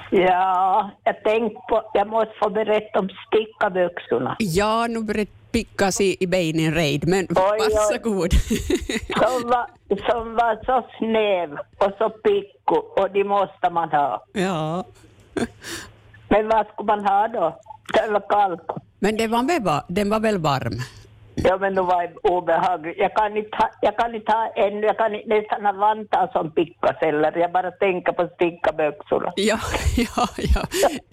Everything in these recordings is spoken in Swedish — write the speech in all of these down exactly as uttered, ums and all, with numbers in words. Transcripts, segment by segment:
Ja, jag tänkte på, jag måste få berätta om stickabyxorna. Ja, nu börjar pickas i, i benen reid, men oj, varsågod. Som var, som var så snäv och så picko, och det måste man ha. Ja. Men vad skulle man ha då? Det var kallt. Men det var väl, den var väl varm? Ja, men det var obehagligt. Jag kan inte ha, jag kan inte ha ännu, jag kan inte nästan ha vantar som pickas eller. Jag bara tänker på stickabyxorna. Ja, ja, ja.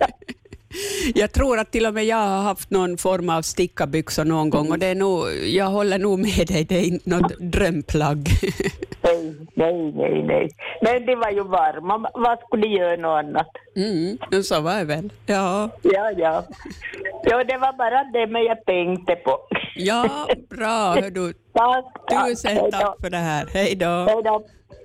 Jag tror att till och med jag har haft någon form av stickabyxor någon gång, och det är nog, jag håller nog med dig, det är inte något drömplagg. Nej, nej, nej, nej. Men det var ju varma. Vad skulle jag göra något annat? Mm, så var det väl. Ja. Ja, ja. Ja, det var bara det men jag tänkte på. Ja, bra. Hör du. Tack, tack. Tusen tack för det här. Hej då. Hej då.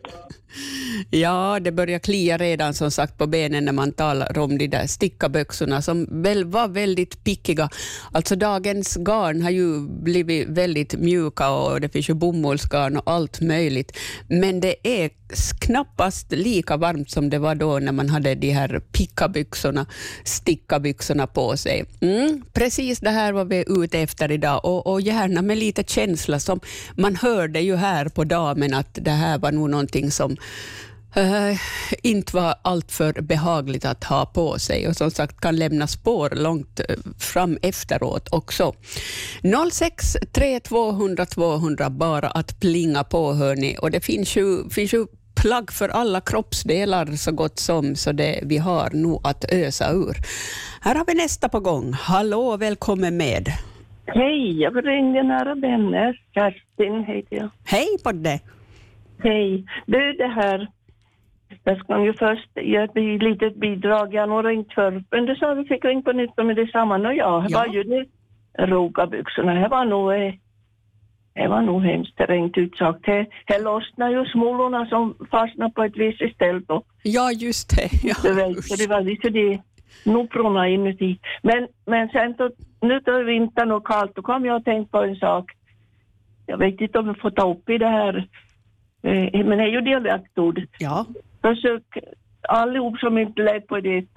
Ja, det börjar klia redan som sagt på benen när man talar om de där stickaböxorna som väl var väldigt pickiga. Alltså dagens garn har ju blivit väldigt mjuka och det finns ju bomullsgarn och allt möjligt. Men det är knappast lika varmt som det var då när man hade de här pickabyxorna, stickabyxorna på sig. Mm, precis det här var vi ute efter idag, och, och gärna med lite känsla som man hörde ju här på damen att det här var nog någonting som Uh, inte var allt för behagligt att ha på sig och som sagt kan lämna spår långt uh, fram efteråt också. noll sex tre två noll noll två noll noll bara att plinga på hörni, och det finns ju, finns ju plagg för alla kroppsdelar så gott som, så det vi har nog att ösa ur. Här har vi nästa på gång. Hallå, välkommen med. Hej, jag ringde nära vänner. Kerstin heter jag. Hej på det. Hej, du det här. Jag ska ju först ge ett litet bidrag. Jag har nog ringt för. Men det sa vi fick ring på nytt med detsamma. Och ja, det var ju det rogabyxorna. Det var nog, det var nog hemskt rent utsagt. Det, det lossnade ju smolorna som fastnade på ett visst ställe. Ja, just det. Ja. Du vet, det var lite det noprorna inuti. Men, men sen då, nu då vintern och kallt, då kom jag att tänka på en sak. Jag vet inte om jag får ta upp i det här. Men det är ju dialektord. Ja. Försök allihop som inte lät på det.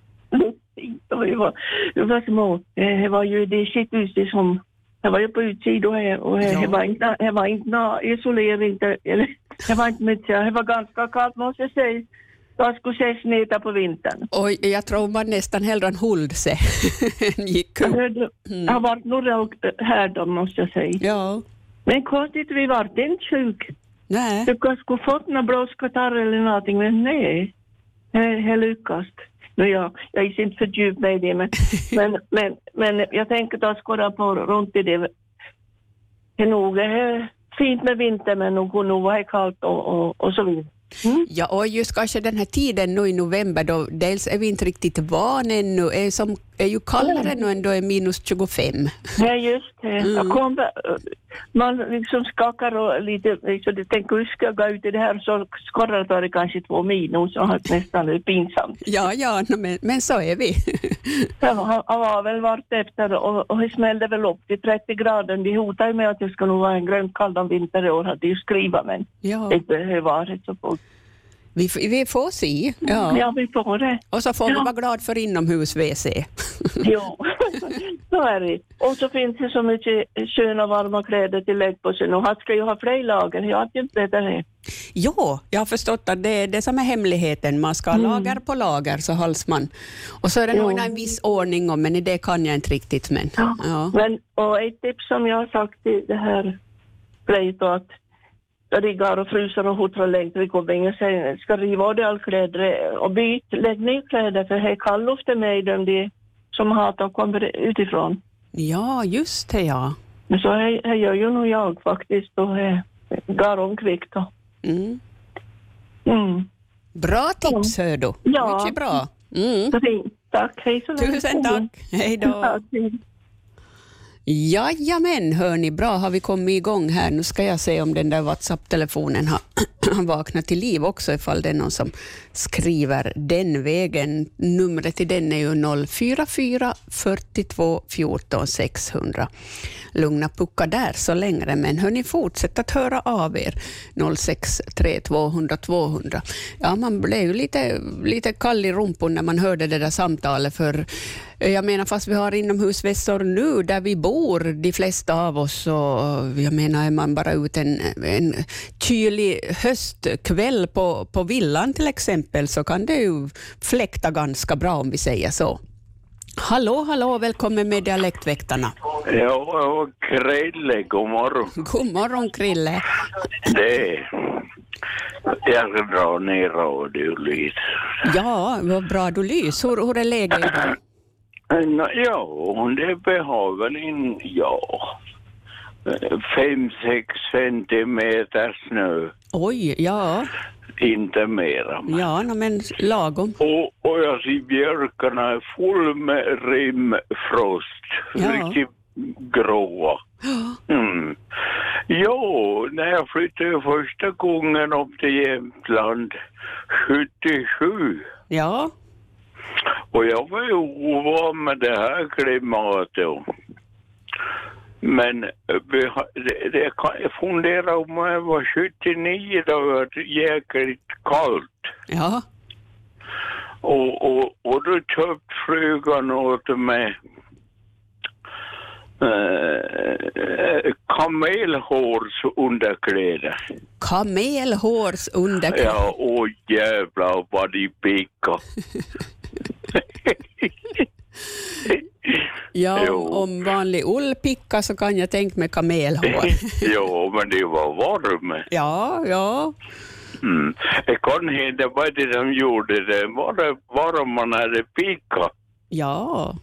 det var, det var små. Det var ju det skithuset som det var ju på utsidan och, och ja. det var inte det var inte någon isolering eller det var inte mycket. Det var ganska kallt måste jag säga. Jag skulle se sneta på vintern. Och jag tror man nästan hellre än hållde sig. Gick upp. Det mm. har varit några här då måste jag säga. Ja. Men konstigt vi var inte sjuk. Nej. Du kanske skulle fått några blåskatarr eller någonting, men nej. Det lyckas. Nu ja, jag är inte för djup med det, men, men, men, men jag tänker att jag ska på runt i det. Det är nog är fint med vinter, men nog nog var det kallt och, och, och så vidare. Mm. Ja, och just kanske den här tiden nu i november då dels är vi inte riktigt van ännu, är, som, är ju kallare mm. nu än då är minus tjugofem. Ja, just det. Mm. Jag kom, man liksom skakar och lite, liksom, det tänker hur ska jag gå ut i det här så skorrar det kanske två minus och har nästan det pinsamt. Ja, ja, men, men så är vi. Jag har väl varit efter och, och det smällde väl upp till trettio grader. De hotar med att det ska nog vara en grönt kall vinter i år, hade ju skrivit, men ja. Det var det så fort. Vi, vi får se. Ja. ja, vi får det. Och så får ja. vi vara glad för inomhus-W C. Jo, så är det. Och så finns det så mycket sköna varma kläder till lägg på sig. Och han ska ju ha fler lager. Jag har inte det här. Jo, jag har förstått att det är det som är hemligheten. Man ska ha mm. lager på lager, så hålls man. Och så är det jo. nog en viss ordning om, men i det kan jag inte riktigt. Men, ja. Ja. men och ett tips som jag har sagt i det här grejet att riggar och frusar och hotrar elektrikobben och sen ska riva av all kläder och byt, lägg ner kläder för det är kalluft med dem de som hatar kommer utifrån. Ja, just det, ja. Men så här, här gör ju nog jag faktiskt och här, gar om kvickt då. Mm. Mm. Bra tips, hör du. Ja. Mycket bra. Mm. Tack, hej så länge. Tusen tack. Hej då. Jajamän, hör ni, bra har vi kommit igång här. Nu ska jag se om den där WhatsApp-telefonen har vaknat till liv också, ifall det är någon som skriver den vägen. Numret till den är ju noll fyra fyra fyrtiotvå fjorton sexhundra. Lugna pucka där så längre, men hör ni, fortsätt att höra av er. noll sex tre tvåhundra tvåhundra. Ja, man blev ju lite, lite kall i rumpan när man hörde det där samtalet, för jag menar, fast vi har inomhusvässor nu där vi bor, de flesta av oss, och jag menar, är man bara ut en, en kylig höstkväll på, på villan till exempel, så kan det ju fläkta ganska bra, om vi säger så. Hallå, hallå, välkommen med Dialektväktarna. Ja, Krille, god morgon. God morgon, Krille. Det jag ska dra ner radiolys. Ja, vad bra du lys. Hur, hur är läget idag? Ja, det behöver väl in, ja, fem sex centimeter snö. Oj, ja. Inte mera. Ja, no, men lagom. Och, och jag ser björkarna är full med rimfrost. Ja. Riktigt gråa. Mm. Jo, när jag flyttade första gången upp till Jämtland sjuttiosju. Ja. Och jag var ju ovan med det här klimatet. Men det, det kan jag fundera om jag var sjuttionio, då var det jäkligt kallt. Ja. Och, och, och då köpte frugan åt mig äh, kamelhårs underkläder. Kamelhårs underkläder? Ja, åh jävlar vad de pickar. Ja, jo. Om vanlig ull pickar så kan jag tänka mig kamelhår. Jo, men det var varmt. Ja, ja. Mm. Det kan hända vad det de gjorde det. Var det bara man hade pickat? Ja.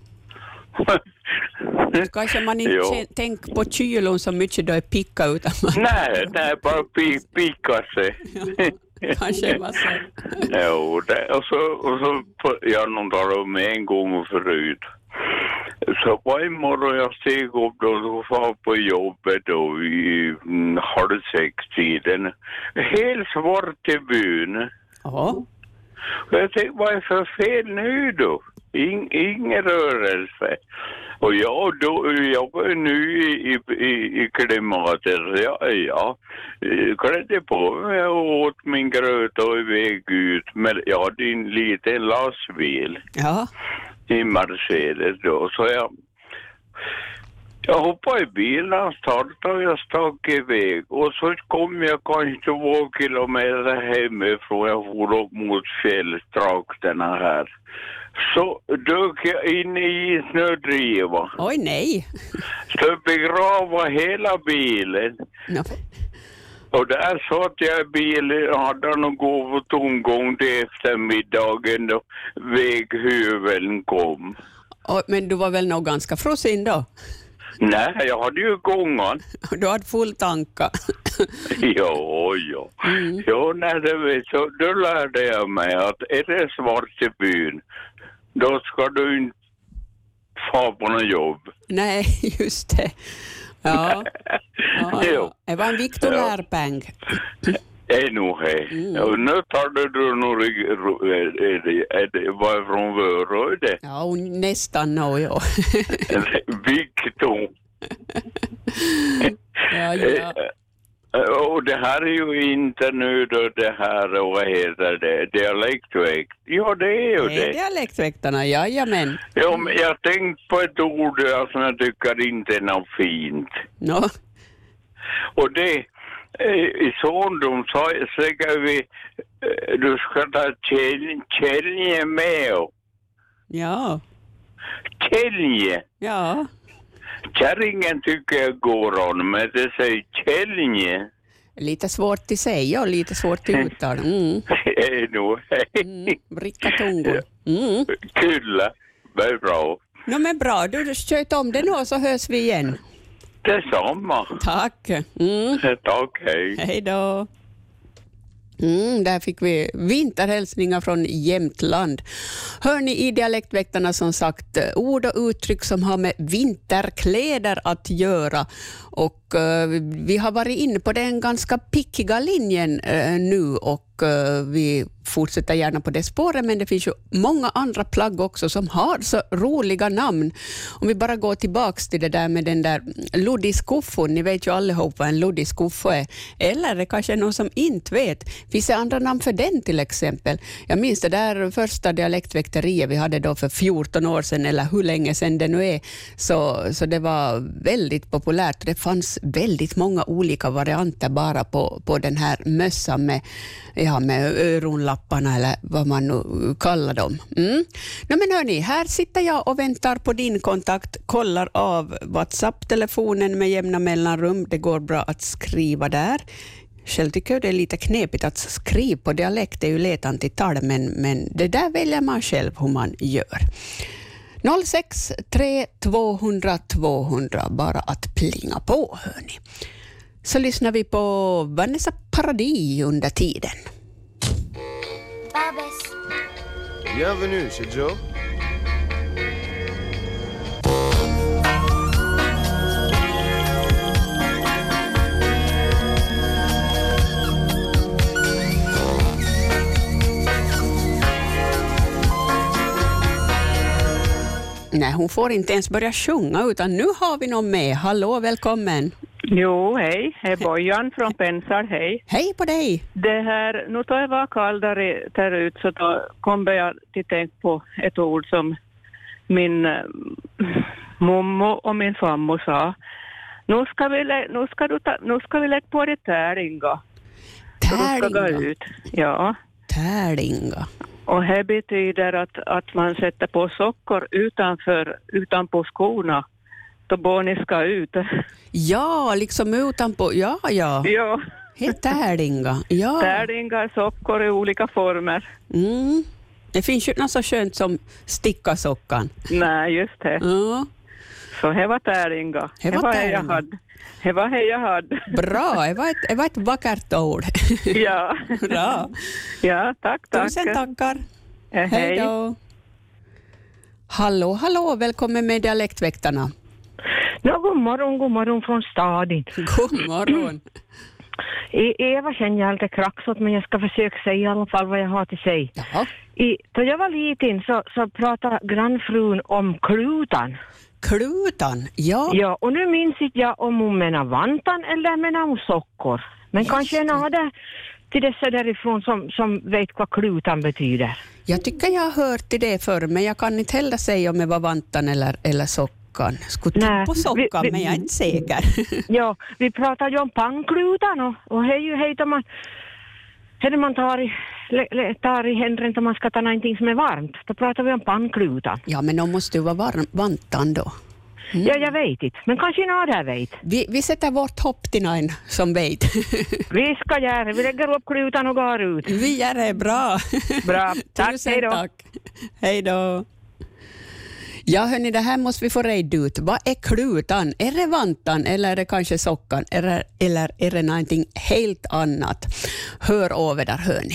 Kanske man inte tänker på kylon så mycket då är picka, utan man... Nej, nej, bara picka sig. Ja, kanske var så. Jo, det, och så, och så jag noterade om en gång förut. Så varje morgon jag steg upp då och var på jobbet då i halv sex-tiden. Helt svart i byn. Ja. Och jag tänkte, vad är för fel nu då? In, ingen rörelse. Och ja, då, jag var ny i, i, i klimatet. Ja, ja. Klädde på mig och åt min gröt och iväg ut. Men jag hade en liten lastbil. Ja. I Mercedes då. Så jag, jag hoppade i bilen, startade och jag stack iväg. Och så kom jag kanske två kilometer hemifrån. Jag for upp mot fjälltrakterna här. Så dök jag in i snödriva. Oj, nej. Så begrava hela bilen. No. Och där satt jag i bilen och hade någon gåv och tomgång till eftermiddagen då väghuveln kom. Oh, men du var väl nog ganska frusin då? Nej, jag hade ju gången. Du hade full tanka. Ja, ja. Mm. Jo, när det vet så, då lärde jag mig att är det svart i byn, då ska du inte få på något jobb. Nej, just det. Ja. Ja, ja. Det var en viktig ja. lärpeng. Det är nog här. Mm. Och nu tar du nog var från Vörö. Ja, nästan nog, ja. Viktor. Ja, ja. Och det här är ju inte nu då det här, och vad heter det, dialektväkt. Ja, det är ju det. Det är dialektväktarna, jajamän. Ja, men jag tänkte på ett ord som jag tycker inte är något fint. No. Och det, i såndom så säger vi, du ska ta kälje med. Ja. Kälje? Ja. Kärringen tycker jag går on, men det säger kälje. Lite svårt att säga och lite svårt att uttala. Mm. Det är nog. Mm. Bricka tungor. Mm. Kulla, det är bra. No, men bra, du sköt om det nu så hörs vi igen. Detsamma. Tack. Mm. Tack, hej. Hej då. Mm, där fick vi vinterhälsningar från Jämtland. Hör ni i dialektväktarna som sagt ord och uttryck som har med vinterkläder att göra. Och uh, vi har varit inne på den ganska pickiga linjen uh, nu och uh, vi fortsätter gärna på det spåret, men det finns ju många andra plagg också som har så roliga namn. Om vi bara går tillbaks till det där med den där luddiskuffon, ni vet ju allihop vad en luddiskuffo är, eller det kanske är någon som inte vet. Finns det andra namn för den till exempel? Jag minns det där första dialektväkteriet vi hade då för fjorton år sedan, eller hur länge sedan det nu är, så, så det var väldigt populärt. Det fanns väldigt många olika varianter bara på, på den här mössan med, ja, med öronlapparna eller vad man nu kallar dem. Mm. No, men hörni, här sitter jag och väntar på din kontakt, kollar av WhatsApp-telefonen med jämna mellanrum. Det går bra att skriva där. Själv tycker jag det är lite knepigt att skriva på dialekt, det är ju letan till tal, men, men det där väljer man själv hur man gör. noll sex tre två noll noll två noll noll, bara att plinga på, hörni. Så lyssnar vi på Vanessa Paradis under tiden. Babes. Bienvenue chez Joe. Nej, hon får inte ens börja sjunga, utan nu har vi någon med. Hallå, välkommen. Jo, hej. Hej Bojan från Pensar, hej. Hej på dig. Det här, nu då jag var kallare där ut så då kom jag till tänk på ett ord som min äh, mommo och min fammo sa. Nu ska vi, lä- nu ska du ta- nu ska vi lägga på det täringa. Täringa? Ut. Ja. Täringa. Och det betyder att, att man sätter på sockor utanför, utanpå skorna då barnen ska ut. Ja, liksom utanpå, ja, ja. Ja. Helt täringa, ja. Täringa, sockor i olika former. Mm. Det finns ju något så skönt som stickasockan. Nej, just det. Ja. Så det var täringa. Det var det jag täringa. hade. Det var det jag hade. Bra, det var ett, det var ett vackert ord. Ja. Bra. Ja, tack, tack. Tusen tackar. Eh, Hej hej. då. Hallå, hallå, välkommen med dialektväktarna. Ja, god morgon, god morgon från staden. God morgon. I Eva känner jag lite kraxot, men jag ska försöka säga i alla fall vad jag har till sig. Jaha. I, då jag var liten så, så pratade grannfrun om klutan. Klutan, ja. Ja, och nu minns inte jag om hon menar vantan eller menar hon sockor. Men Just kanske en det. av det till dessa därifrån som, som vet vad klutan betyder. Jag tycker jag har hört till det förr, men jag kan inte heller säga om det var vantan eller, eller sockan. Skulle Nej, tippa på sockan, vi- vi- men jag är inte säker. Ja, vi pratar ju om pannklutan och, och hej ju hej då man, hej man tar i, le, le, tar i händerna om man ska ta någonting som är varmt. Då pratar vi om pannklutan. Ja, men de måste ju vara varm, vantan då. Mm. Ja, jag vet inte. Men kanske någon där vet. Vi, vi sätter vårt hopp till någon som vet. Vi ska göra. Vi lägger upp klutan och går ut. Vi gör det bra. Bra. Tack, Tusen hej då. tack. Hej då. Ja, hörni, det här måste vi få reda ut. Vad är klutan? Är det vantan eller är det kanske sockan? Eller, eller är det någonting helt annat? Hör över där, hörni.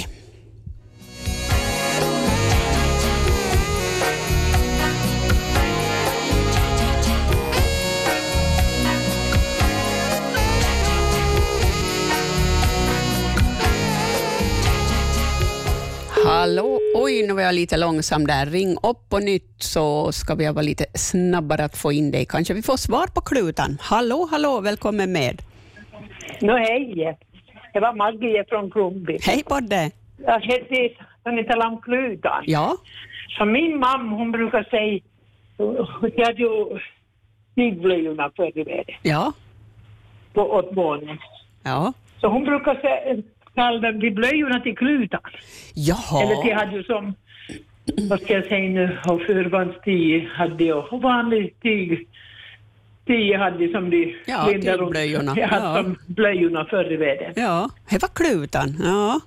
Hallå, oj nu var jag lite långsam där. Ring upp på nytt så ska vi vara lite snabbare att få in dig. Kanske vi får svar på klutan. Hallå, hallå, välkommen med. No, hej, det var Maggie från Krumby. Hej på det. Jag heter Anita om klutan. Ja. Så min mamma, hon brukar säga, jag hade ju pigblöjorna förr i världen Ja. på åt barnen. Ja. Så hon brukar säga, kalla de blöjorna till klutan. Jaha. Eller till hade ju som, vad ska jag säga nu, och förbandstio hade jag, och vanlig tyg, tio hade som de Ja, lindar runt- tygblöjorna. Jag hade Ja. som blöjorna förr i världen. Ja, det var klutan. Ja.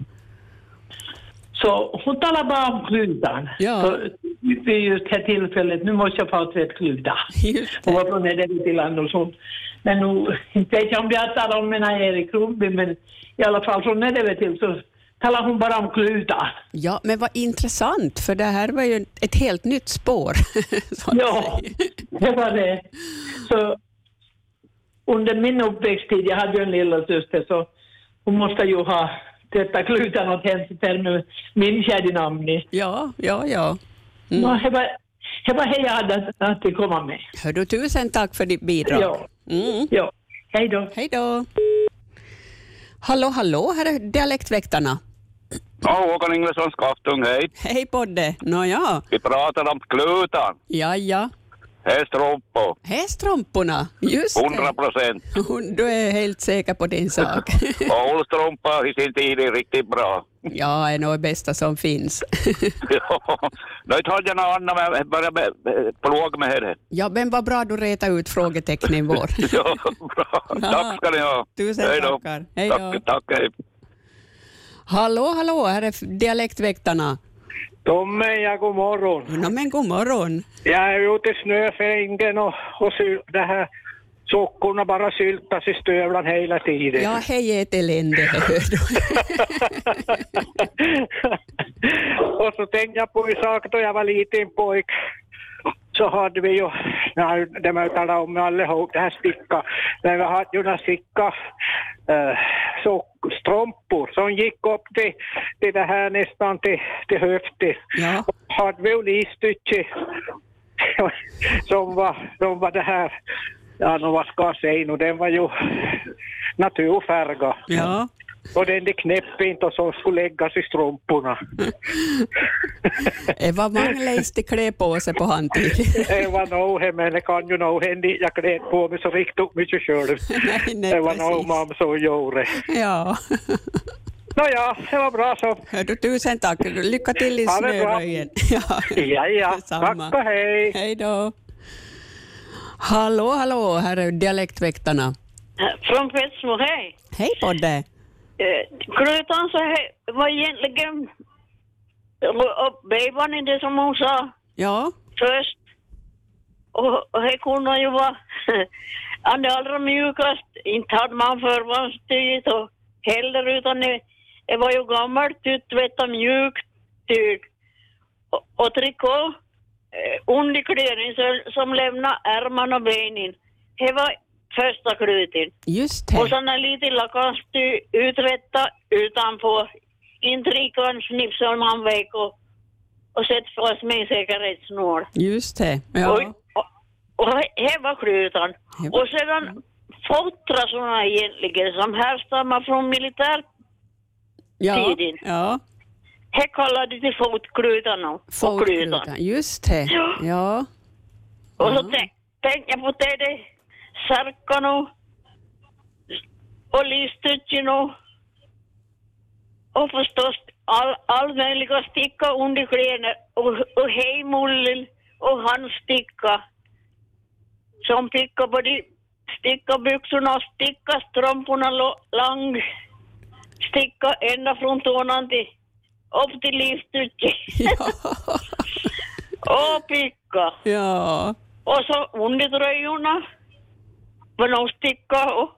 Så hon talar bara om klutan. Ja. Så vid just det här tillfället, nu måste jag få tvätt kluta. Just Hon det. var från Edeby till Andersson. Men nu, inte vet jag om jag talar om mina Erik Krumby, men i alla fall från Edeby till så talar hon bara om klutar. Ja, men vad intressant, för det här var ju ett helt nytt spår. Ja, det var det. Så under min uppväxttid, jag hade ju en lilla syster, så hon måste ju ha detta klutan åt henne till min kärrinamn. Ja, ja, ja. Mm. No, det var, det var hej jag hade att det komma med. Hör du, tusen tack för ditt bidrag. Ja, mm. ja. Hej då. Hej då. Hallå, hallå, här är Dialektväktarna. Ja, Håkan Ingvarsson Skaftung, hej. Hej Podde, nåja. Vi pratar om klutan. Ja, ja. Hästrumpor. Hästrumporna, just det. hundra procent. Du är helt säker på din sak. Och ullstrumpa i sin tid är riktigt bra. Ja, är nog det bästa som finns. Ja, nu tar jag något annat med, bara med, med, plåg med det. Ja, men vad bra du retar ut frågetecknen vår. Ja, bra. Ja. Tack ska ni ha. Tusen hej då. tackar. Hej då. Tack, tack, hej. Hallå, hallå, här är Dialektväktarna. Tomme, ja, god morgon. Ja, men god morgon. Jag är ute i snöfängen och, och syl, det här sockorna bara syltas i stövlan hela tiden. Ja, hej är ett elände, hör du. Och så tänkte jag på en sak då jag var liten pojk. Så hade vi ju, nej, det man talar om allihop, det här sticka. Men vi hade ju några sticka äh, så strumpor som gick upp till, till det här nästan till, till höften. Ja. Och hade vi ju listycke som var, som var det här, ja, nu vad ska jag säga nu, den var ju naturfärgad. Ja. Och den det knäpp inte och så skulle läggas i strumporna. Det var man läste klä på sig på handtid. Det var nog, men det kan ju nog hända. Jag kläd på mig så riktigt mycket själv. Nej, nej, det var precis. nog mamma så gjorde. Ja. Nåja, det var bra så. Hör du, tusen tack. Lycka till i Ha det bra. snöröjen. Ja, Ja, ja. detsamma. Tack och hej. Hej då. Hallå, hallå, här är Dialektväktarna. Från Petsmo, hej. Hej Podde. Klutan så he, var egentligen uppbävan i det som hon sa Ja. först. Och, och det kunde ju vara det allra mjukast. Inte hade man förvarnstyg och heller, utan det, det var ju gammalt uttvättat mjukt tyg. Och, och trikå, eh, underklädning som, som lämnade ärmarna och benen. Det var första kluten. Just det. Och sådana lite lakansty uträtta utanpå. Intrikan snipp som han väck och, och sätt fast med säkerhetsnål. Just det. Ja. Och, och, och det var klutan. Och sedan fotra sådana egentligen som härstammar från militärtiden. Ja. Ja. Det kallade de fotklutan och Fotklutan. Just det. Ja. Ja. Och så tänk, tänk jag på det, det särkan och, och listutchen och, och förstås all, all möjliga sticka under kläder och, och hejmullen och handsticka som sticka på de sticka byxorna och sticka strumporna lång, sticka ända från tårnan till upp till listutchen. Ja. Och picka. Ja. Och så undertröjorna var nog sticka och,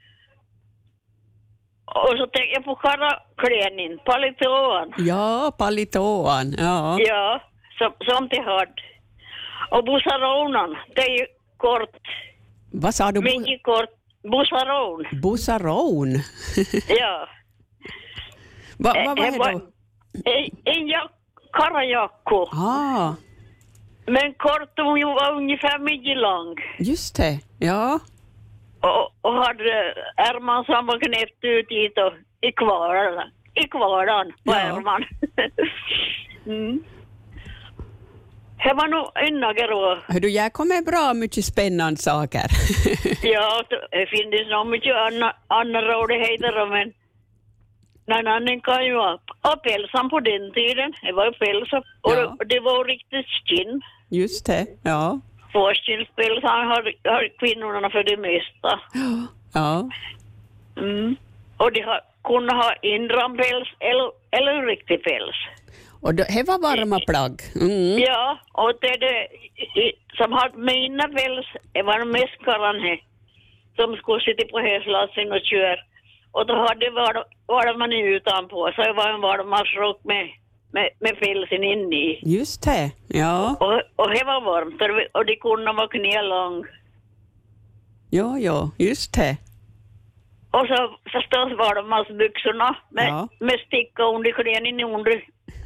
och så tänkte jag på karaklänningen, palitåan. Ja, palitåan. Ja. Ja, som, som de hade. Och bussaronan, det är ju kort. Vad sa du? Mycket kort. Bussaron. Bussaron. Ja. Va, vad var det då? En, en jack, karajacko. Ah. Men kort och hon var ungefär mycket lång. Just det, ja. Och, och hade ärman som var knäppt ut hit och i kvaran. I kvaran på Ja. ärman. mm. Det var nog ynnager då. Hör du, jag kommer bra mycket spännande saker. Ja, det finns nog mycket andra, andra roligheter, men någon annan kan ju vara. Och pälsan på den tiden, det var ju päls och Ja. det var riktigt skinn. Just det, ja. Fårskinnspäls har, har kvinnorna för det mesta. Ja. Mm. Och de har kunnat ha inrampäls eller, eller riktig päls. Och det var varma plagg. Mm. Ja, och det, det i, som hade mina päls, det var mäskaran här som skulle sitta på hästlassen och köra. Och då hade var, var man utanpå, så det var en varmarsrock med, med, med filsen in i. Just det, ja. Och, och det var varmt, och de kunde vara knälång. Ja, ja, just det. Och så förstås varmarsbyxorna med, Ja. med sticka under knäna under.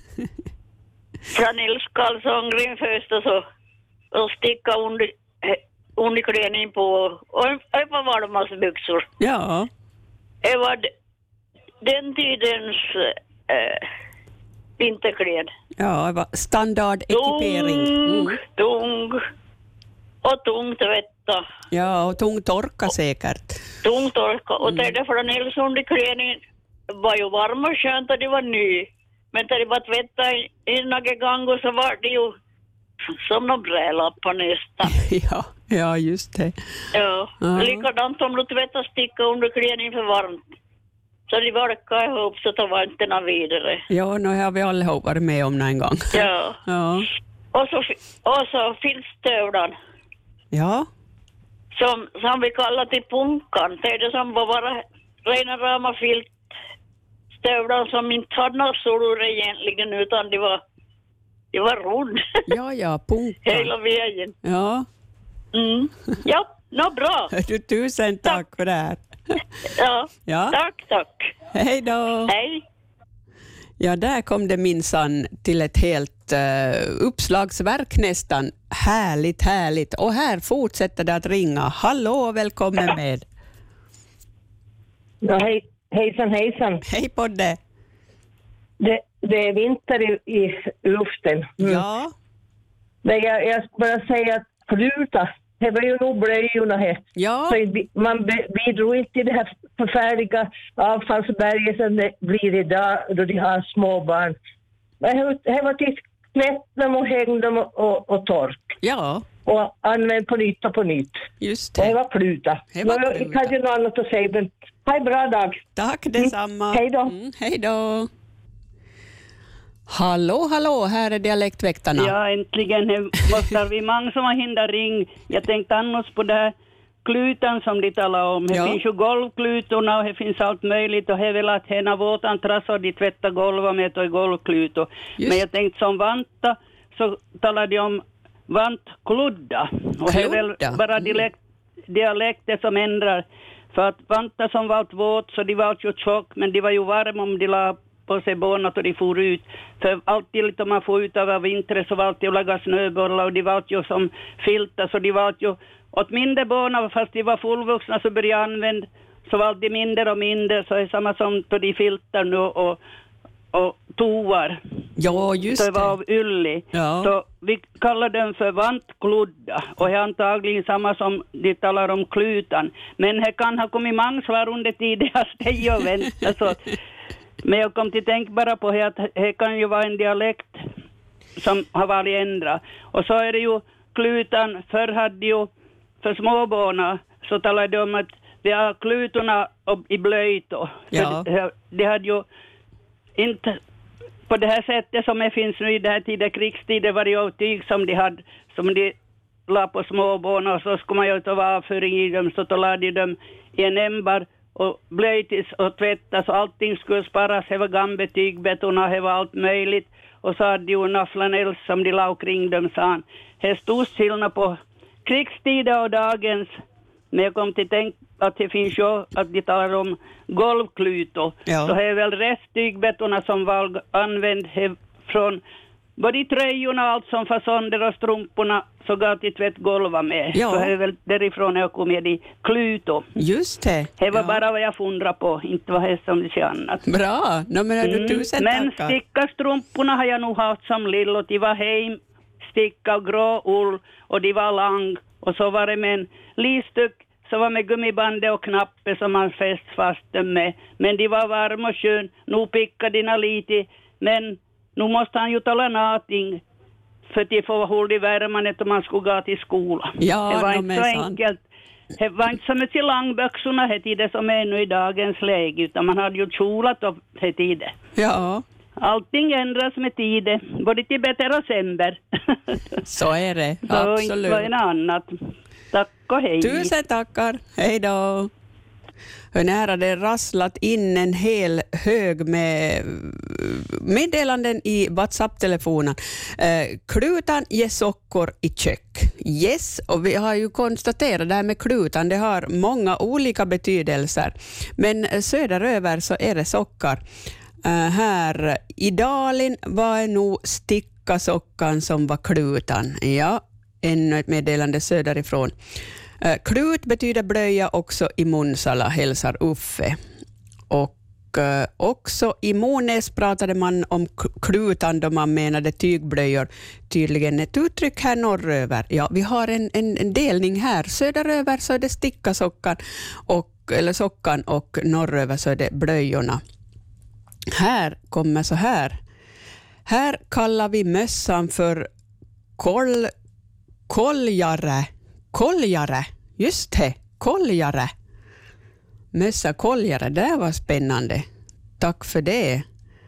Flanellskalsonger först och så och sticka under, under knäna på. Och ett par varmarsbyxor. Ja. Det var d- den tidens äh, vinterkläd. Ja, det var standardekipering. Tung, Mm. tung och tung tvätta. Ja, och tung torka säkert. Tung torka. Och mm. det flanellsunderklädningen var ju varm och skönt och det var ny. Men när det var tvätta innan gång och så var det ju som någon brälappar nästan. ja, ja, just det. Ja, Ja. likadant om du tvättar sticka under klänningen för varmt. Så det varkar ihop så tar vantarna vidare. Ja, nu har vi alla varit med om en gång. Ja. Ja. Och så, och så filtstövlan Ja. som, som vi kallar till punkan. Det är det som var bara rena rama filtstövlar som inte hade några sulor egentligen utan det var, det var rund. Ja, ja, punkan. Hela vägen. Ja. Mm. Ja, nå bra. Du, tusen tack, tack för det här. Ja, ja. tack, tack. Hej då. Hej. Ja, där kom det minsann till ett helt uh, uppslagsverk nästan. Härligt, härligt. Och här fortsätter det att ringa. Hallå, välkommen med. Ja, hej, hejsan, hejsan. Hej på det. Det, det är vinter i, i luften. Mm. Ja. Men jag, jag ska bara säga att fluta, det var ju nog blöjorna här. Ja. Så man bidrog inte till det här förfärliga avfallsberget som det blir idag då de har små barn. Men det var till tvätt dem och häng dem och, och, och tork. Ja. Och använd på nytt och på nytt. Just det. Det var fluta. Det var jag fluta. kan ju något annat att säga, men ha en bra dag. Tack detsamma. Mm. Hej då. Mm, hej då. Hallå, hallå, här är dialektväktarna. Ja, äntligen. Det måste vi många som har hindrat ring. Jag tänkte annars på det här klutan som de talar om. Det Ja. finns ju golvklutorna och det finns allt möjligt. Och det är väl att hena våtan trassar de tvättar golvet med och golvklutor. Men jag tänkte som vanta så talar de om vantkludda. Och det är väl bara dialekt, dialekter som ändrar. För att vanta som var våt så de var ju tjock men de var ju varma om de la på sig bånat och de for ut. För alltid lite man får ut av vintern så var alltid att laga snöbollar och de var ju som filtar så de var ju åt mindre bånar fast de var fullvuxna så började använda så var det mindre och mindre så är det samma som då de filtar nu och, och toar. Ja, just så det. var av ylli. Ja. Så vi kallar den för vantkludda och det är antagligen samma som de talar om klutan. Men det kan ha kommit mangsvar under tiden att steg och vänta så. Men jag kom till tänka bara på att det kan ju vara en dialekt som har varit ändrat. Och så är det ju klutan, förr hade ju för småbarna så talade de om att vi har klutorna i blöjto. Ja. Det, det hade ju inte på det här sättet som det finns nu i det här tiden, krigstiden var det ju tyg som de hade, som de la på småbarna och så skulle man ju ta avföring i dem så då lade de dem i en ämbar och blöjtis och tvättas och allting skulle sparas. Det var gamla tygbetorna, det var allt möjligt. Och så hade ju några flanells som de la kring dem, sa han. Det är stor skillnad på krigstida och dagens. Men jag kom till tänka att det finns ju att de talar om golvklutor. Ja. Så det är väl restygbetorna som var använd från både tröjorna och allt som fasonder och strumporna så gav till tvättgolva med. Ja. Så det är väl därifrån jag kom med i kluto. Just det. Det var ja. bara vad jag fundrade på, inte vad det som det ser annat. Bra, no, men du Mm. tusen Men tackar. stickastrumporna har jag nog haft som lill och de var heim, sticka och grå ull och de var lång och så var det med en listyck så var med gummibandet och knappe som man fäst fast dem med. Men de var varma och skön, nu pickade dina lite men nu måste han ju tala någonting för att de får hålla i värman att man skulle gå till skolan. Ja, det var no, inte men så sant. enkelt. Det var inte så mycket långbyxorna här tiden som är nu i dagens läge utan man hade ju kjolat upp här tiden. Ja. Allting ändras med tiden, både till bättre och sämre. Så är det, så absolut. inte var en annat. Tack och hej. Tusen tackar, hej då. Hur nära det rasslat in en hel hög med meddelanden i WhatsApp-telefonen. Eh, klutan ger sockor i kök. Yes, och vi har ju konstaterat det här med klutan. Det har många olika betydelser. Men söderöver så är det sockar. Uh, här i Dalin var nog stickasockan som var klutan. Ja, ännu ett meddelande söderifrån. Uh, klut betyder blöja också i Munsala, hälsar Uffe. Och uh, också i Monäs pratade man om klutan då man menade tygblöjor. Tydligen ett uttryck här norröver. Ja, vi har en, en, en delning här. Söderöver så är det stickasockan och, eller sockan och norröver så är det blöjorna. Här kommer så här. Här kallar vi mössan för kol, koljare. Koljare, just det, koljare. Mössa koljare, det var spännande. Tack för det.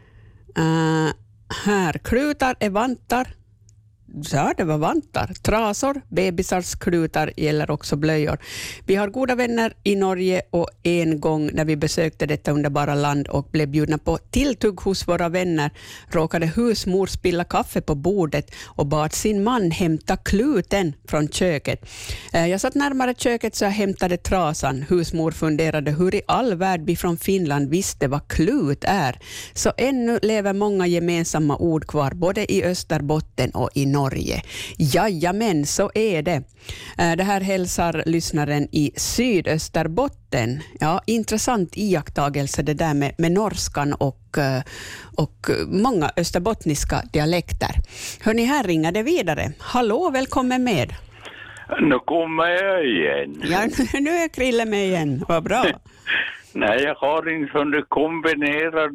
Uh, här, klutar är vantar. Ja, det var vantar. Trasor, bebisars klutar gäller också blöjor. Vi har goda vänner i Norge och en gång när vi besökte detta underbara land och blev bjudna på tilltugg hos våra vänner råkade husmor spilla kaffe på bordet och bad sin man hämta kluten från köket. Jag satt närmare köket så jag hämtade trasan. Husmor funderade hur i all värld vi från Finland visste vad klut är. Så ännu lever många gemensamma ord kvar både i Österbotten och i Norge. Jajamän, så är det. Det här hälsar lyssnaren i Sydösterbotten. Ja, intressant iakttagelse det där med, med norskan och, och många österbottniska dialekter. Hörni, här ringer det vidare. Hallå, välkommen med. Nu kommer jag igen. Ja, nu är Krille med igen. Vad bra. Nej, jag har en sån kombinerad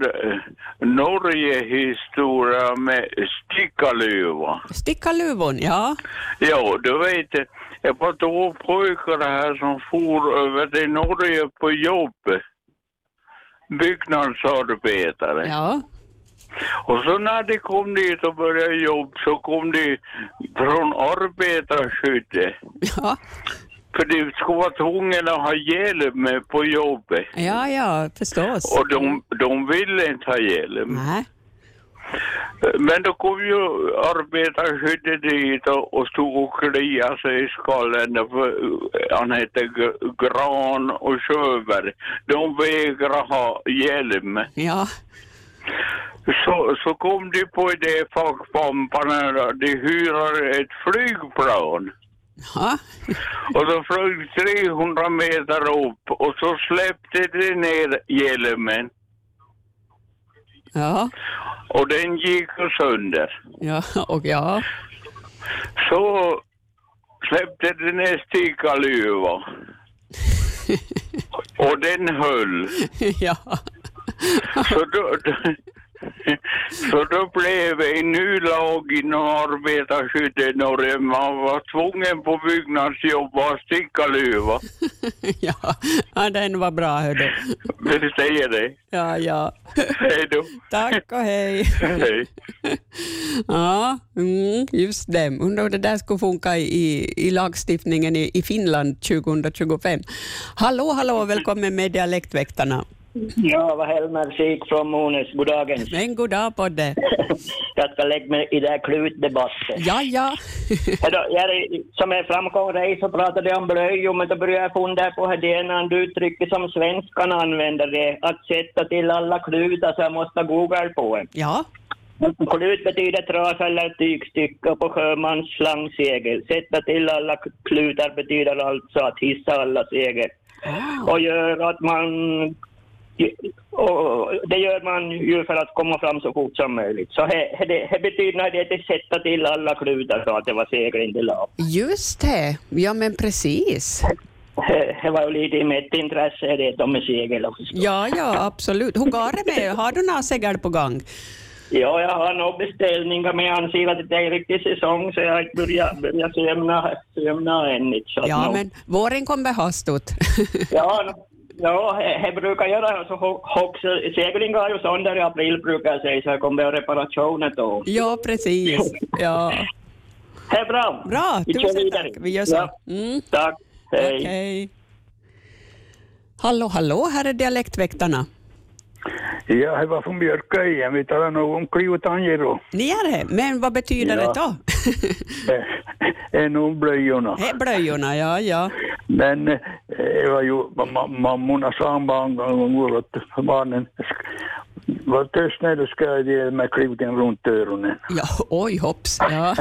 Norge-historia med stickaluva. Stickaluvon, ja. Ja, du vet, jag var då pojkar här som for över till Norge på jobb. Byggnadsarbetare. Ja. Och så när de kom dit och började jobb så kom de från arbetarskyddet. Ja. För de ska vara tvungna att ha hjälm på jobbet. Ja, ja, förstås. Och de, de ville inte ha hjälm. Nej. Men då kom ju arbetarskyddet dit och, och stod och kliade sig i skallen. För han hette Gran och Sjöberg. De vägrade ha hjälm. Ja. Så, så kom de på det fackpamparna. De hyrar ett flygplan. Ja. Och då flög trehundra meter upp och så släppte de ner hjälmen. Ja. Och den gick sönder. Ja, och ja. Så släppte de ner stickaluva. Och den höll. Ja. Så då... Så då blev en ny lag inom arbetarskyddet när man var tvungen på byggnadsjobb och stickaluva. Ja, ja, den var bra, hördu. Det säger det. Ja, ja. Hej då. Tack och hej. Hej. Ja, mm, just det. Undrar hur det där skulle funka i, i lagstiftningen i, i Finland tjugohundratjugofem. Hallå, hallå, välkommen med Dialektväktarna. Ja, vad Helmer Sik från Månes. God dagen. Men god dag på det. Jag ska lägga mig i den här klutdebatten. Ja, ja. jag, som är framgångsrik så pratade jag om blöjor, men då började jag fundera på det ena uttrycket som svenskarna använder det. Att sätta till alla klutar, så jag måste googla på det. Ja. Klut betyder trasa eller tygstycke på sjömans slangsegel. Sätta till alla klutar betyder alltså att hissa alla segel. Oh. Och gör att man... Och det gör man ju för att komma fram så fort som möjligt. Så det, det, det betyder att det sätta till alla klutar så att det var segel i lag. Just det, ja men precis. Det, det var ju lite i mitt intresse det de med segel också. Ja, ja, absolut. Hur går det med? Har du några segel på gång? Ja, jag har nog beställningar, men jag anser att det är riktig säsong så jag börjar, börjar sömna, sömna än inte. Ja, nog. Men våren kommer hastigt. Ja, ja, jag brukar göra så också. Segling har ju sönder i april brukar jag säga, så jag kommer att reparationer då. Ja, precis. Ja. Det är bra. Bra, vi tusen tack. Vi gör så. Ja. Mm. Tack, hej. Okay. Hallå, hallå, här är dialektväktarna. Ja, det var från Björköjen. Vi talar nog om Kliutanjero. Ni är det, men vad betyder Ja. det då? Det är nog blöjorna. Det är blöjorna, ja, ja. Men eh, det var ju ma- mammorna sa en gång att barnen var tyst när du ska ge med kluten runt öronen. Ja, oj hopps, ja.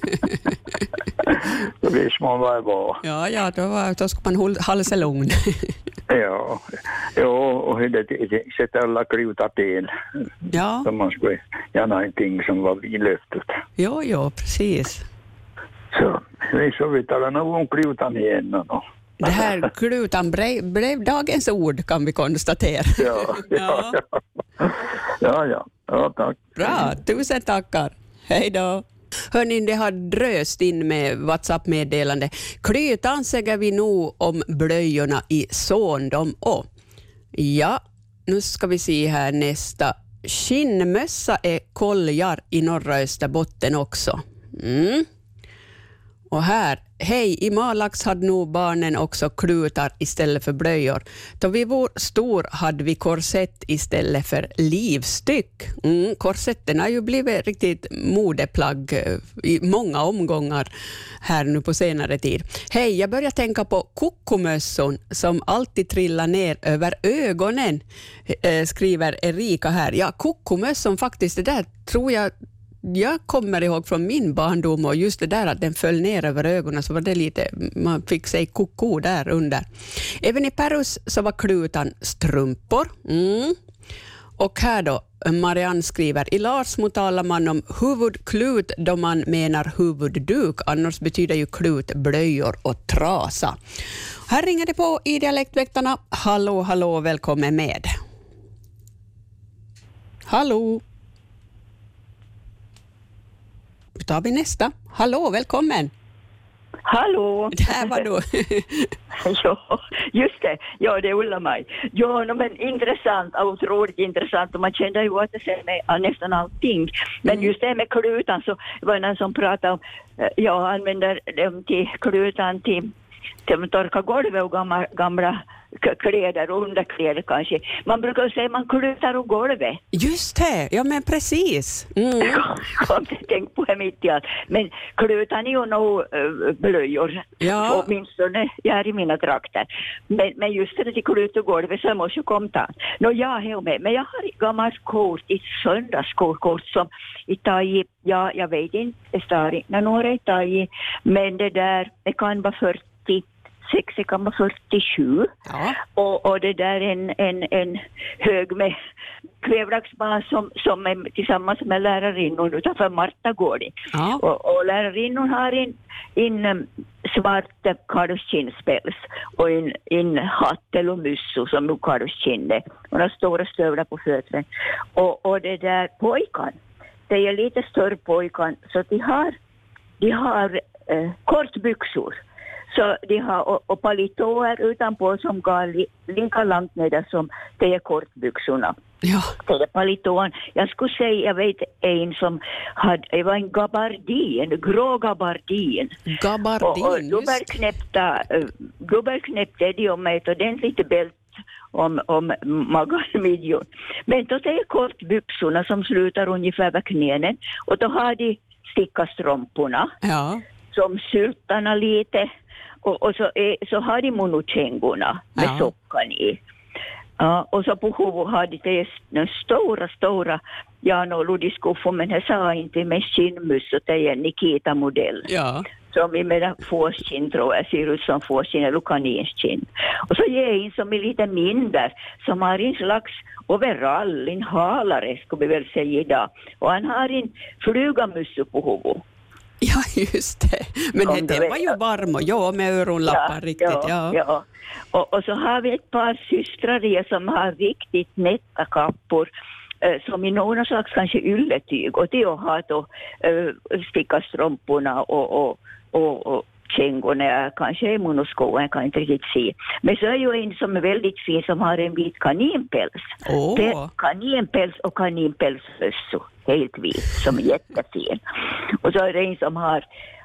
Så visst man var det var. Ja, ja, då, var, då ska man hålla hålla sig lugn. Ja, ja, och det sätter alla klutar till. Ja. Så man skulle göra någonting som var vid löftet. Jo, jo, precis. Så vi så vi talar nog om klutan igen. No. Det här klutan blev, blev dagens ord, kan vi konstatera. Ja, ja, ja. Ja, ja. Ja, tack. Bra, tusen tackar. Hej då. Hörni, det har dröst in med WhatsApp-meddelande. Klytan säger vi nog om blöjorna i Såndom och. Ja, nu ska vi se här nästa. Skinnmössa är koljar i norra Österbotten också. Mm. Och här, hej, i Malax hade nog barnen också klutar istället för blöjor. Då vi var stor hade vi korsett istället för livstyck. Mm, korsetten har ju blivit riktigt modeplagg i många omgångar här nu på senare tid. Hej, jag börjar tänka på kokomösson som alltid trillar ner över ögonen, eh, skriver Erika här. Ja, kokomösson faktiskt, det där tror jag Jag kommer ihåg från min barndom och just det där att den föll ner över ögonen, så var det lite, man fick sig koko där under. Även i Perus så var klutan strumpor. Mm. Och här då, Marianne skriver, i Larsmo talar man om huvudklut då man menar huvudduk, annars betyder ju klut blöjor och trasa. Här ringer det på i dialektväktarna. Hallå, hallå, välkommen med. Hallå. Då tar vi nästa. Hallå, välkommen. Hallå. Där var du. Ja, just det. Ja, det är Ulla-Maj. Ja, no, men intressant, otroligt intressant. Och man kände ju att det ser med nästan allting. Men just det med klutan så var det någon som pratade om, jag använder dem till klutan till, till att torka golvet och gamla, gamla kläder och underkläder kanske. Man brukar säga man klutar och golvet. Just det, ja men precis. Mm. Jag har inte tänkt på det mitt i allt. Men klutan är ju nog uh, blöjor. Ja. Åtminstone jag är i mina trakter. Men, men just det till klut och golvet så måste jag komma ta. Nå jag är med. Men jag har ett gammalt kort, ett söndagskort som i tag, ja jag vet inte, det står inte några i tag. Men det där, det kan vara fyrtio. sex komma fyrtiosju ja. och, och det där är en, en, en hög med kvävlaxbarn som, som är tillsammans med lärarinnor utanför Martagården. Ja. Och, och lärarinnor har en, en um, svart kalvskinspäls och en, en hatt eller musso som är kalvskinne och några stora stövlar på fötterna. Och, och det där pojkan, det är lite större pojkan så de har, de har eh, kortbyxor. Så de har och, och palitåer utanpå som går li, lika långt ner som det är kortbyxorna. Ja. Det är palitån. Jag skulle säga, jag vet en som hade, det var en gabardin, en grå gabardin. Gabardin, och, och dubbelknäppta, uh, dubbelknäppta de med ett ordentligt bält om, om magarmidjon. Men då är kortbyxorna som slutar ungefär vid knänen och då har de stickastrumporna. Ja. Som syltarna lite och, och så, är, så har de monokängorna med ja. sockan i. Ja, och så på huvudet har de det den stora, stora Jan och Ludiskuffor, men jag sa inte med skinnmus och det är en Nikita-modell. Ja. Som är med fårskinn tror jag, ser ut som fårskinn eller kaninskinn. Och så ger jag en som är lite mindre, som har en slags overall, en halare skulle vi väl säga idag. Och han har en flugamusse på huvudet. Ja, just det. Men det, det var ju varm och ja, med öronlappar ja, riktigt. Ja, ja. ja. Och, och så har vi ett par systrar som har riktigt nätta kappor eh, som i någon slags kanske ylletyg. Och det har då eh, stickastrumporna och, och, och, och kängorna, kanske monoskoen, kan inte riktigt se. Men så är ju en som är väldigt fin som har en vit kaninpäls. Oh. Pe- kaninpäls och kaninpälsfösso. Helt vit, som är jättefin. Och så är det en som har,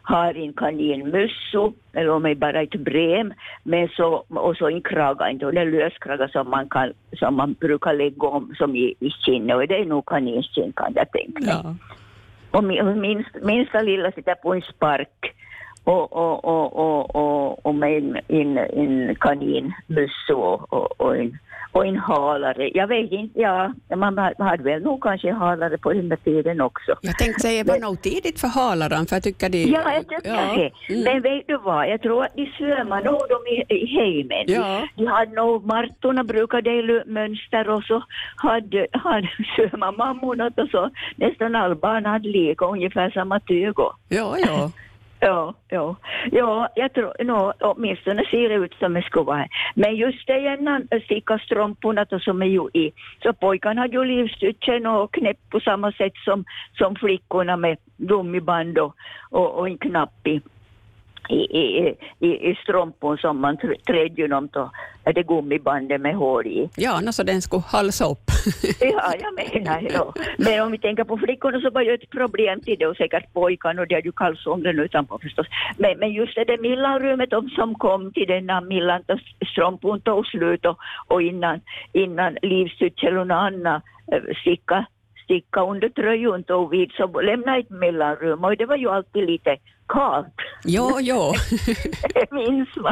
har en kaninmösso eller om det är bara ett brem, men så, och så en kraga, inte det är löskraga som man, kan, som man brukar lägga om som i, i kinnet, och det är nog kaninskinn kan jag tänka mig. Ja. Och minst, minsta lilla sitter på en spark och, och, och, och, och, och med en, en, en kaninmösso och, och, och en och en halare. Jag vet inte, ja, man hade väl nog kanske halare på den tiden också. Jag tänkte säga, var nog tidigt för halaren, för jag tycker det... Ja, jag tycker ja. det. Mm. Men vet du vad, jag tror att de sömmar nog dem i, i hemmen. Ja. De hade nog, martorna brukade dela mönster och så hade, hade sömmar mammorna och så nästan alla barn hade lika ungefär samma tyg. Ja, ja. Ja, ja. Ja, jag tror, no, åtminstone ser det ut som det ska vara. Men just det innan sticka strumporna som är ju i, så pojkarna hade ju livstycken och knäpp på samma sätt som, som flickorna med gummiband och, och, och en knapp i, i, i, i, i strumpon som man trädde genom då, är det gummibandet med hår i. Ja, så den skulle halsa upp. Ja, jag menar, ja. Men om vi tänker på flickorna så var ju ett problem till det, och säkert pojkarna, och det är ju kalsonger utanpå förstås. Men, men just det där millanrummet som kom till denna millan strumpon tog slut och, och innan, innan livstycken och Anna sticka, sticka under tröjan tog vid, så lämnade ett mellanrum, och det var ju alltid lite kallt. Ja, ja. Det minns man.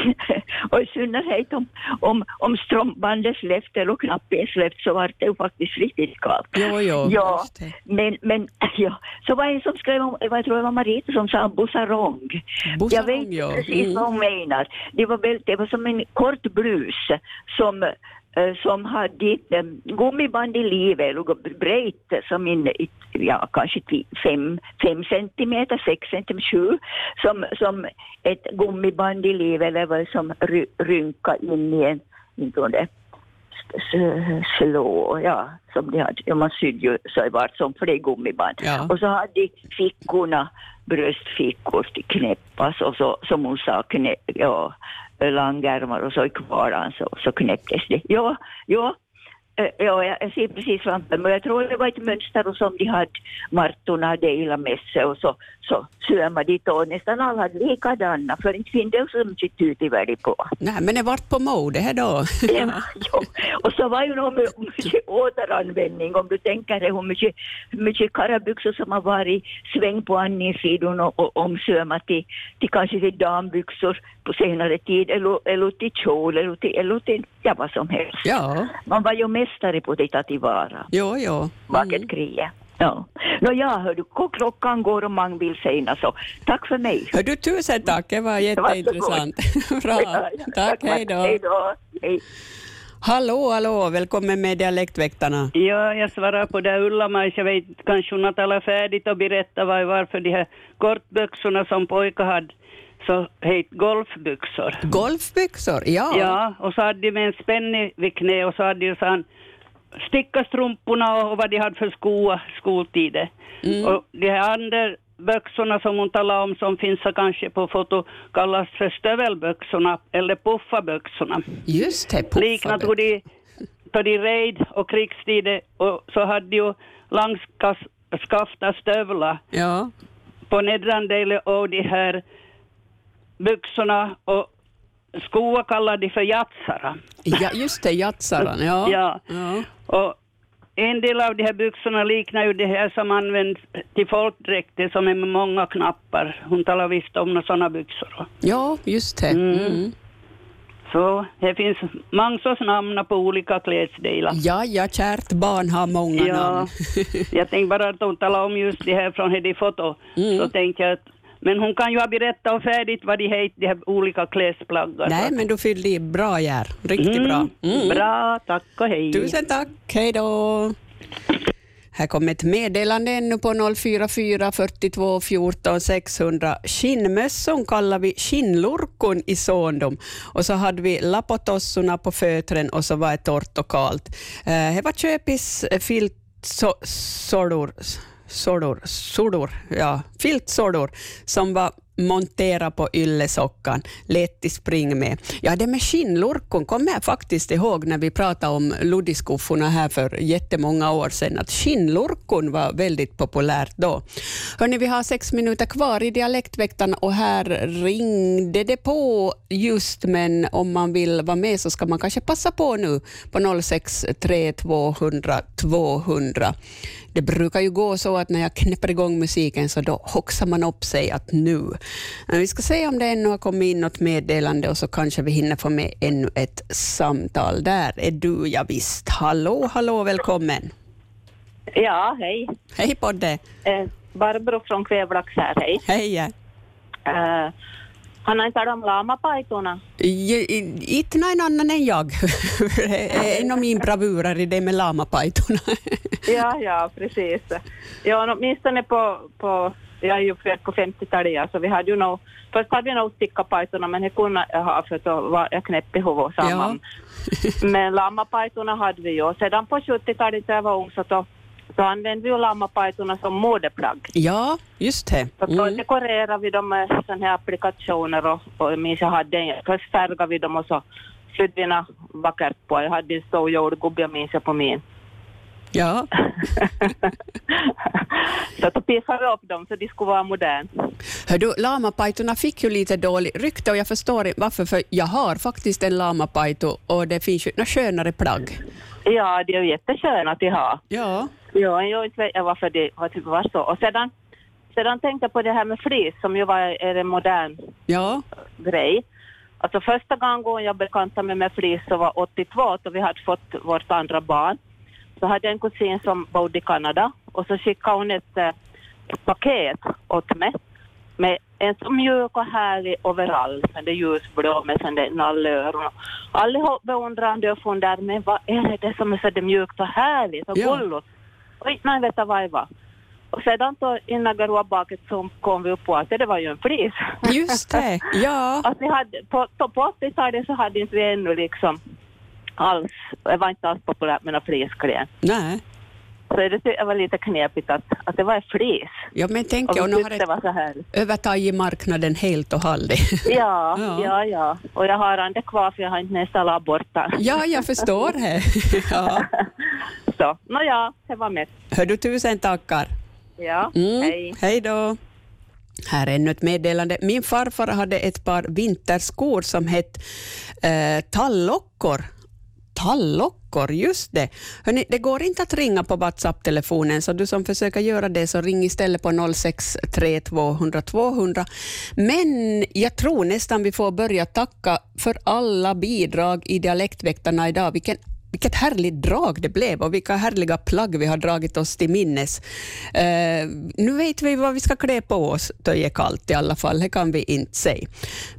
Och i synnerhet om, om, om strumpbandet släppte eller knappen släppte så var det ju faktiskt riktigt kallt. Ja, ja. Ja, men, men ja. Så var en som skrev om, jag tror det var Marita som sa bussarong. Bussarong, jag vet ja. precis Mm. vad hon menar. Det var, väl, det var som en kort blus som... som hade ett gummiband i livet, eller brett som en, ja, kanske fem, fem centimeter, sex centimeter, sju, som, som ett gummiband i livet, eller var som ry, rynka in i en, inte det, slå, ja, som det hade, ja, man sydde ju så det var som för det gummiband. Ja. Och så hade fickorna, bröstfickor till knäppas, och så, som hon sa, knä, ja, langärmar och så i kvaran så, så knäpptes det. Ja, ja, ja, jag ser precis framför mig. Jag tror det var ett mönster och som de hade, martorna hade illa med sig, och så, så sömmade de och nästan alla hade likadana, för inte finns det så mycket tutivärde på. Nej, men det vart på mode här då. Ja, ja, och så var ju nog mycket återanvändning, om du tänker dig hur mycket, mycket karabyxor som har varit sväng på andningssidon och, och omsömmat till, till kanske till dambyxor på senare tid, eller, eller till kjol, eller till, eller till ja, vad som helst. Ja. Man var ju mästare på det att tillvara. Jo, jo. Vaket mm. kriget. Ja. Nå ja, hör du, klockan går och man vill säga så. Tack för mig. Hör du, tusen tack, det var jätteintressant. Bra, ja, ja, tack, hej då. Hej då. Hej. Hallå, hallå, välkommen med Dialektväktarna. Ja, jag svarar på det Ulla-Maj. Jag vet kanske hon har talat färdigt och berättat vad varför de här kortbyxorna som pojkar hade så het golfbyxor. Golfbyxor, ja. Ja, och så hade de med en spänning vid knä, och så hade de sån sticka strumporna och vad de hade för sko, skoltider. Mm. Och de här andra byxorna som hon talar om som finns kanske på foto kallas för stövelbyxorna eller puffabyxorna. Just det, puffabyxorna. Liknat hur de på de reid och krigstider, och så hade de ju långskafta stövlar ja. på nedrandelen och de här byxorna, och skor kallar de för jatsara. Ja, just det, jatsaran, ja. ja. ja. Och en del av de här byxorna liknar ju det här som används till folkdräkter som är med många knappar. Hon talar visst om några sådana byxor. Ja, just det. Mm. Mm. Så det finns många namn på olika klädsdelar. Ja, ja, kärt barn har många ja. namn. Jag tänkte bara att hon talar om just det här från det foto. Mm. Så tänkte jag att men hon kan ju ha berättat färdigt vad de heter, de här olika klädsplaggar. Nej, men du fyllde i bra gär. Riktigt mm, bra. Mm. Bra, tack och hej. Tusen tack, hej då. Här kommer ett meddelande ännu på noll fyra fyra fyrtiotvå fjorton sexhundra. Skinnmösson kallar vi skinnlurkon i såndom. Och så hade vi lapotossorna på fötren och så var det torrt och kallt. Det var köpis filt so- sordur. Sordor, sordor, ja, filtsordor som var montera på yllesockan, lätt i spring med. Ja, det med skinnlurkon kommer jag faktiskt ihåg när vi pratade om ludiskufforna här för jättemånga år sedan, att skinnlurkon var väldigt populärt då. Hörrni, vi har sex minuter kvar i Dialektväktarna och här ringde det på just, men om man vill vara med så ska man kanske passa på nu på noll sex tre två noll noll två noll noll. Det brukar ju gå så att när jag knäpper igång musiken så då hoxar man upp sig att nu. Vi ska se om det ännu har kommit in något meddelande och så kanske vi hinner få med ännu ett samtal. Där är du, ja visst. Hallå, hallå, välkommen. Ja, hej. Hej på det. Eh, Barbro från Kvävlax här, hej. Hej. Eh, han har inte talat om lamapajtorna. Inte någon annan än jag. En av min bravurer i det med lamapajtorna. Ja, ja, precis. Ja, åtminstone på, på jag är ju född på femtiotalet, så vi hade ju nog, först hade vi nog stickapajtorna, men det kunde jag ha för att var jag knäpp i huvudet samman. Ja. Men lamapajtorna hade vi ju. Sedan på sjuttiotalet när jag var ung så då Så använder vi ju lamapajtorna som modeplagg. Ja, just det. Så då dekorerar vi dem med sådana här applikationer och, och minns jag hade en, först färgar vi dem och så flydde vi na vackert på. Jag hade en stor jordgubbe, jag minns jag på min. Ja. Så då piffar vi upp dem så de skulle vara modern. Hör du, lamapajtorna fick ju lite dåligt rykte och jag förstår varför, för jag har faktiskt en lamapajto och det finns ju några skönare plagg. Ja, det är ju jätteskönt att de har. Ja. Ja, jag vet inte varför det var så. Och sedan, sedan tänkte jag på det här med flis som ju var är en modern ja. grej. Alltså första gången jag bekantade mig med flis så var åttiotvå och vi hade fått vårt andra barn. Så hade jag en kusin som bodde i Kanada och så skickade hon ett, ett paket åt mig med en så mjuk och härlig overall, sen det ljusblå med sen det nallöron. Allihop beundrande och funderade, men vad är det som är så det mjukt och härligt och ja. gulligt? Och inte man vet vad det var. Och sedan då innan garvabaket så kom vi upp på att det var ju en flis. Just det, ja. Att vi hade, på, på åttiotalet så hade inte vi ännu liksom alls, det var inte alls populärt med några fliskläder. Nej. Så det var lite knepigt att, att det var en flis. Ja, men tänk och jag, nu har det var så här. Övertagit marknaden helt och hållet. Ja, ja, ja, ja. Och jag har den kvar för jag har inte nästan la borta. Ja, jag förstår det. Ja. Så, nå ja, det var med. Hör du, tusen tackar. Ja, mm. hej. Hej då. Här är ännu ett meddelande. Min farfar hade ett par vinterskor som hette eh, tallockor. Tallockor, just det. Hörrni, det går inte att ringa på WhatsApp-telefonen, så du som försöker göra det så ring istället på noll sex tre två noll noll två noll noll. Men jag tror nästan vi får börja tacka för alla bidrag i Dialektväktarna idag. Vilken Vilket härligt drag det blev och vilka härliga plagg vi har dragit oss till minnes. Uh, nu vet vi vad vi ska klä på oss, då är det kallt i alla fall, det kan vi inte säga.